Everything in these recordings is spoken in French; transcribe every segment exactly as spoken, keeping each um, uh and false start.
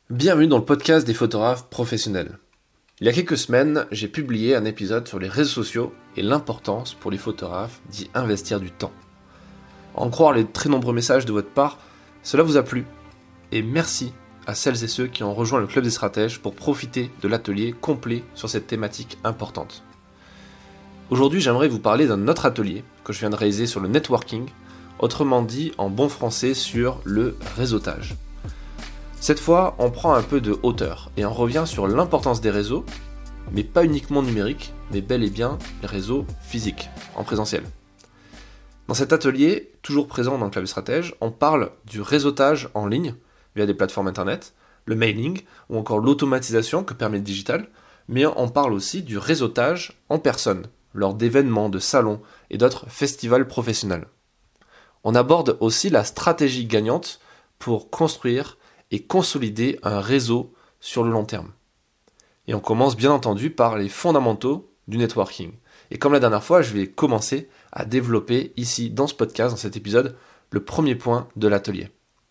Bienvenue dans le podcast des photographes professionnels. Il y a quelques semaines, j'ai publié un épisode sur les réseaux sociaux et l'importance pour les photographes d'y investir du temps. À en croire les très nombreux messages de votre part, cela vous a plu. Et merci à celles et ceux qui ont rejoint le Club des Stratèges pour profiter de l'atelier complet sur cette thématique importante. Aujourd'hui, j'aimerais vous parler d'un autre atelier que je viens de réaliser sur le networking, autrement dit en bon français sur le réseautage. Cette fois, on prend un peu de hauteur et on revient sur l'importance des réseaux, mais pas uniquement numériques, mais bel et bien les réseaux physiques, en présentiel. Dans cet atelier, toujours présent dans le Club des Stratèges, on parle du réseautage en ligne via des plateformes internet, le mailing ou encore l'automatisation que permet le digital, mais on parle aussi du réseautage en personne, lors d'événements, de salons et d'autres festivals professionnels. On aborde aussi la stratégie gagnante pour construire et consolider un réseau sur le long terme. Et on commence bien entendu par les fondamentaux du networking. Et comme la dernière fois, je vais commencer à développer ici dans ce podcast, dans cet épisode, le premier point de l'atelier.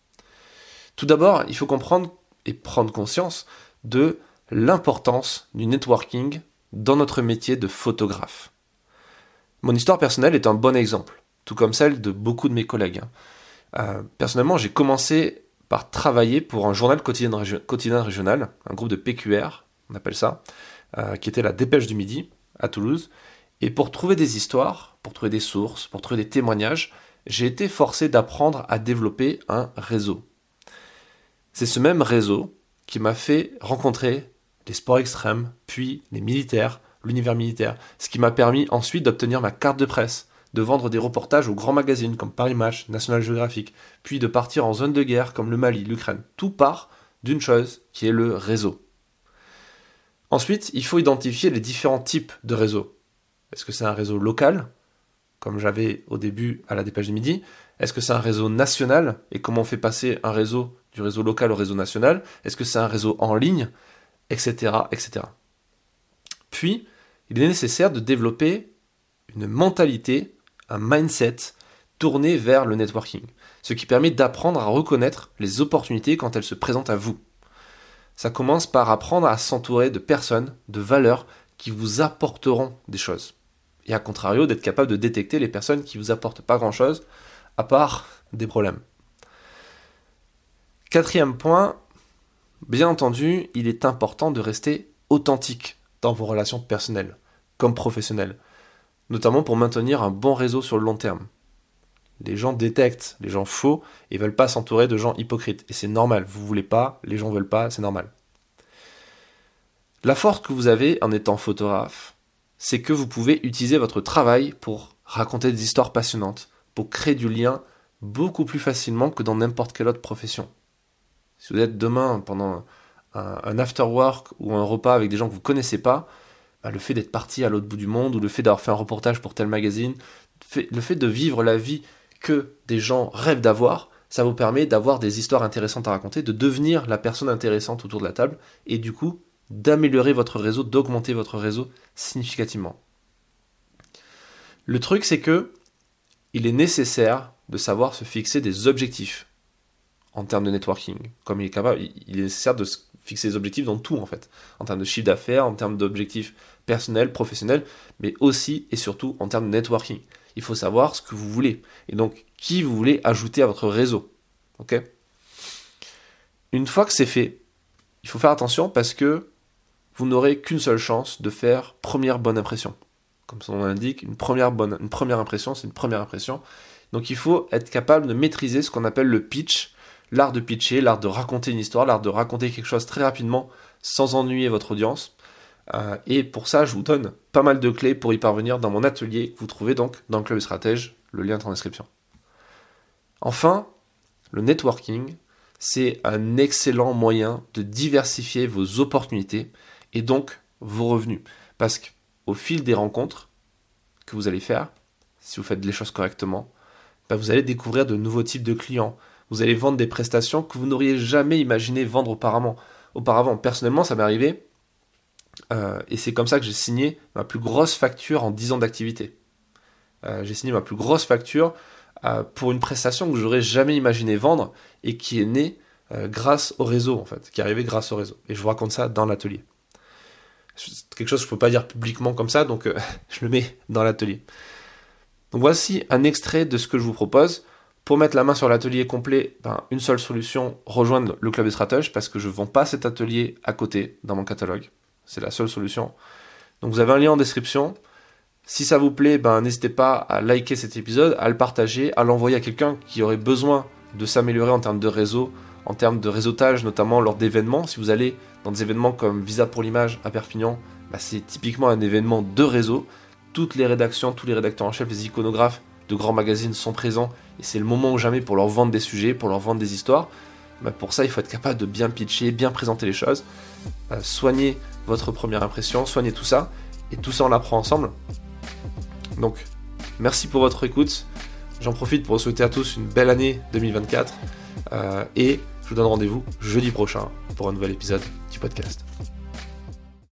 Tout d'abord, il faut comprendre et prendre conscience de l'importance du networking dans notre métier de photographe. Mon histoire personnelle est un bon exemple, tout comme celle de beaucoup de mes collègues. Euh, personnellement, j'ai commencé par travailler pour un journal quotidien, régi- quotidien régional, un groupe de P Q R, on appelle ça, euh, qui était la Dépêche du Midi, à Toulouse. Et pour trouver des histoires, pour trouver des sources, pour trouver des témoignages, j'ai été forcé d'apprendre à développer un réseau. C'est ce même réseau qui m'a fait rencontrer les sports extrêmes, puis les militaires, l'univers militaire, ce qui m'a permis ensuite d'obtenir ma carte de presse, de vendre des reportages aux grands magazines comme Paris Match, National Geographic, puis de partir en zone de guerre comme le Mali, l'Ukraine. Tout part d'une chose qui est le réseau. Ensuite, il faut identifier les différents types de réseaux. Est-ce que c'est un réseau local, comme j'avais au début à la Dépêche du Midi? Est-ce que c'est un réseau national? Et comment on fait passer un réseau du réseau local au réseau national? Est-ce que c'est un réseau en ligne? Etc, et cetera. Puis, il est nécessaire de développer une mentalité, un mindset tourné vers le networking, ce qui permet d'apprendre à reconnaître les opportunités quand elles se présentent à vous. Ça commence par apprendre à s'entourer de personnes, de valeurs qui vous apporteront des choses. Et à contrario, d'être capable de détecter les personnes qui ne vous apportent pas grand-chose, à part des problèmes. Quatrième point, bien entendu, il est important de rester authentique dans vos relations personnelles, comme professionnelles, notamment pour maintenir un bon réseau sur le long terme. Les gens détectent les gens faux et ne veulent pas s'entourer de gens hypocrites. Et c'est normal, vous ne voulez pas, les gens ne veulent pas, c'est normal. La force que vous avez en étant photographe, c'est que vous pouvez utiliser votre travail pour raconter des histoires passionnantes, pour créer du lien beaucoup plus facilement que dans n'importe quelle autre profession. Si vous êtes demain pendant un, un after work ou un repas avec des gens que vous ne connaissez pas, bah le fait d'être parti à l'autre bout du monde ou le fait d'avoir fait un reportage pour tel magazine, le fait de vivre la vie que des gens rêvent d'avoir, ça vous permet d'avoir des histoires intéressantes à raconter, de devenir la personne intéressante autour de la table et du coup d'améliorer votre réseau, d'augmenter votre réseau significativement. Le truc, c'est que il est nécessaire de savoir se fixer des objectifs en termes de networking. Comme il est capable, il est nécessaire de se fixer des objectifs dans tout en fait, en termes de chiffre d'affaires, en termes d'objectifs personnels, professionnels, mais aussi et surtout en termes de networking. Il faut savoir ce que vous voulez et donc qui vous voulez ajouter à votre réseau. Ok ? Une fois que c'est fait, il faut faire attention parce que vous n'aurez qu'une seule chance de faire première bonne impression. Comme son nom l'indique, une première bonne, une première impression, c'est une première impression. Donc il faut être capable de maîtriser ce qu'on appelle le pitch, l'art de pitcher, l'art de raconter une histoire, l'art de raconter quelque chose très rapidement sans ennuyer votre audience. Euh, et pour ça, je vous donne pas mal de clés pour y parvenir dans mon atelier que vous trouvez donc dans le Club des Stratèges, le lien est en description. Enfin, le networking, c'est un excellent moyen de diversifier vos opportunités et donc vos revenus. Parce qu'au fil des rencontres que vous allez faire, si vous faites les choses correctement, bah vous allez découvrir de nouveaux types de clients. Vous allez vendre des prestations que vous n'auriez jamais imaginé vendre auparavant. Auparavant, personnellement, ça m'est arrivé euh, et c'est comme ça que j'ai signé ma plus grosse facture en dix ans d'activité. Euh, j'ai signé ma plus grosse facture euh, pour une prestation que j'aurais jamais imaginé vendre et qui est née euh, grâce au réseau, en fait, qui est arrivé grâce au réseau. Et je vous raconte ça dans l'atelier. C'est quelque chose que je ne peux pas dire publiquement comme ça, donc euh, je le mets dans l'atelier. Donc voici un extrait de ce que je vous propose. Pour mettre la main sur l'atelier complet, ben, une seule solution, rejoindre le Club des Stratèges, parce que je ne vends pas cet atelier à côté dans mon catalogue. C'est la seule solution. Donc vous avez un lien en description. Si ça vous plaît, ben, n'hésitez pas à liker cet épisode, à le partager, à l'envoyer à quelqu'un qui aurait besoin de s'améliorer en termes de réseau, en termes de réseautage, notamment lors d'événements. Si vous allez dans des événements comme Visa pour l'image à Perpignan, ben, c'est typiquement un événement de réseau. Toutes les rédactions, tous les rédacteurs en chef, les iconographes de grands magazines sont présents et c'est le moment ou jamais pour leur vendre des sujets, pour leur vendre des histoires. Ben, pour ça, il faut être capable de bien pitcher, bien présenter les choses, ben, soigner votre première impression, soigner tout ça, et tout ça on l'apprend ensemble. Donc, merci pour votre écoute. J'en profite pour vous souhaiter à tous une belle année deux mille vingt-quatre euh, et je vous donne rendez-vous jeudi prochain pour un nouvel épisode du podcast.